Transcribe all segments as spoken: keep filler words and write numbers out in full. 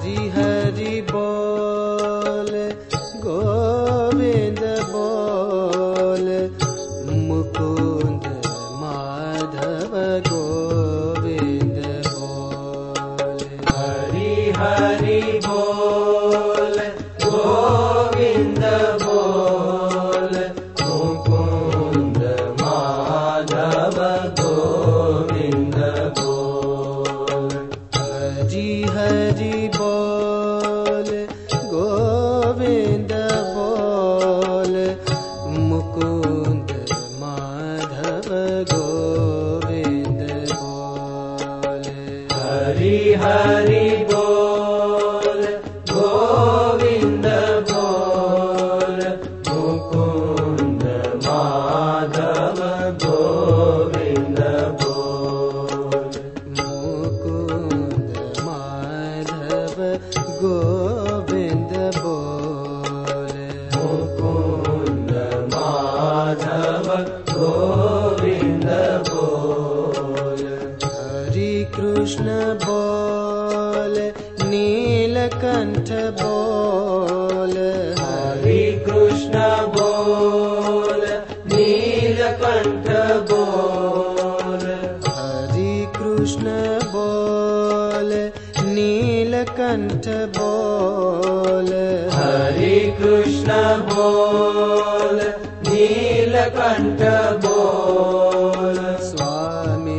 हरि हरि बोल गोविंद बोल मुकुंद माधव गोविंद बोल हरि हरि बोल गोविंद बोल मुकुंद माधव गोविंद बोल हरि हरि बोल गोविंद बोल मुकुंद माधव गोविंद बोल हरि हरि बोल गोविंद बोल मुकुंद माधव गोविंद बोल मुकुंद माधव गोविंद बोल मुकुंद माधव गोविंद बोल हरि कृष्ण बोल नीलकंठ बोल हरि कृष्ण बोल नीलकंठ बोल हरि कृष्ण बोल नीलकंठ बोल हरि कृष्ण बोल नीलकंठ बोल स्वामी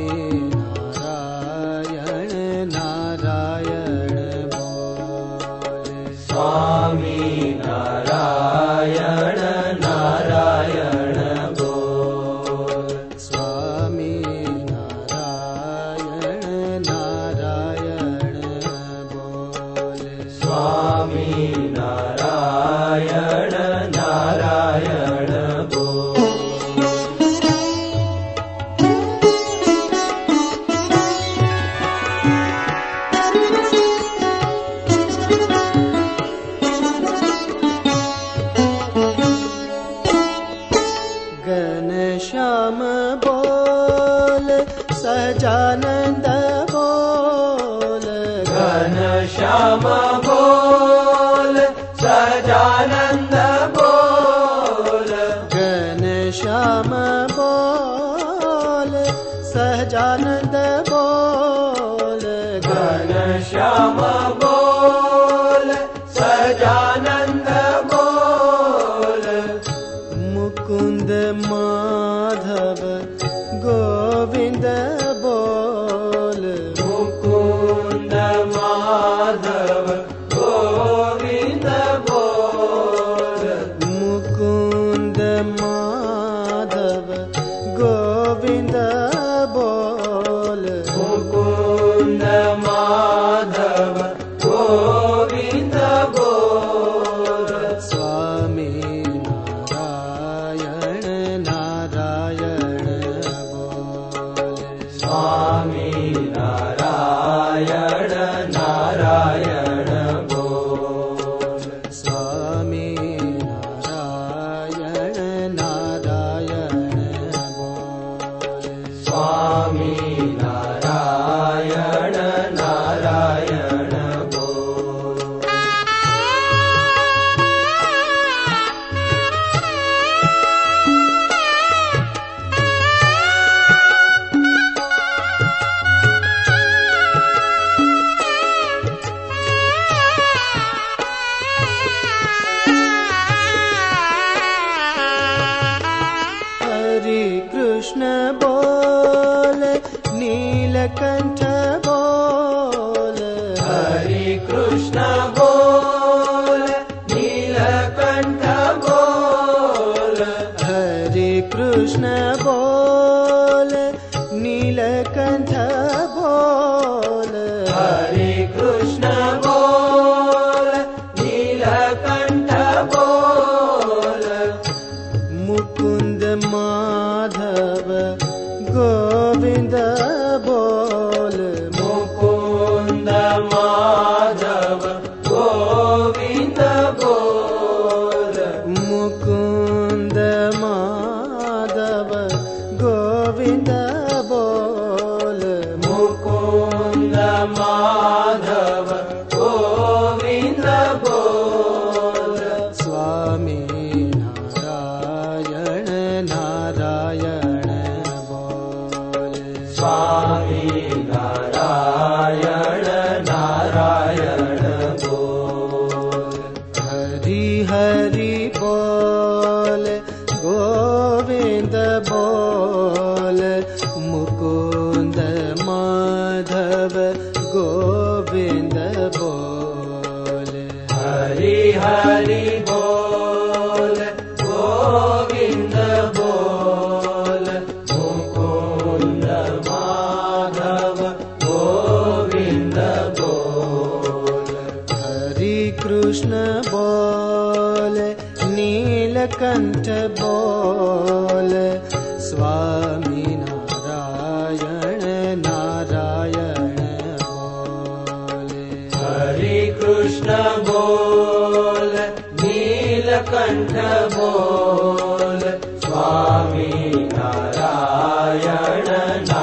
नारायण नारायण बोल स्वामी नारायण नारायण बोल स्वामी नारायण नारायण बोल स्वामी नारायण नारायण बोल घनश्याम बोल सजानंद बोल घनश्याम बोल सजानंद बोल घनश्याम बोल सजानंद बोल घनश्याम बोल सजानंद बोल मुकुंद माधव गोविंद बोल मुकुंद माधव गोविंद बोल मुकुंद माधव गोविंद बोल मुकुंद माधव गोविंद बोल स्वामी नारायण नारायण बोल स्वामी नारायण नारायण बोल स्वामी नारायण नारायण बोल स्वामी नारायण नारायण बोल हरि कृष्ण बोल नीलकंठ बोल हरि कृष्ण बोल नीलकंठ बोल हरि कृष्ण बोल नीलकंठ बोल हरि कृष्ण बोल नीलकंठ बोल मुकुंद माधव गोविंद बोल मुकुंद माधव गोविंद बोल मुकुंद माधव गोविंद बोल मुकुंद माधव गोविंद गोविंद बोल मुकुंद माधव गोविंद बोल हरि हरि बोल गोविंद बोल मुकुंद माधव गोविंद बोल हरि कृष्ण बोल नीलकंठ बोल स्वामी नारायण नारायण बोल हरि कृष्ण बोल नीलकंठ बोल स्वामी नारायण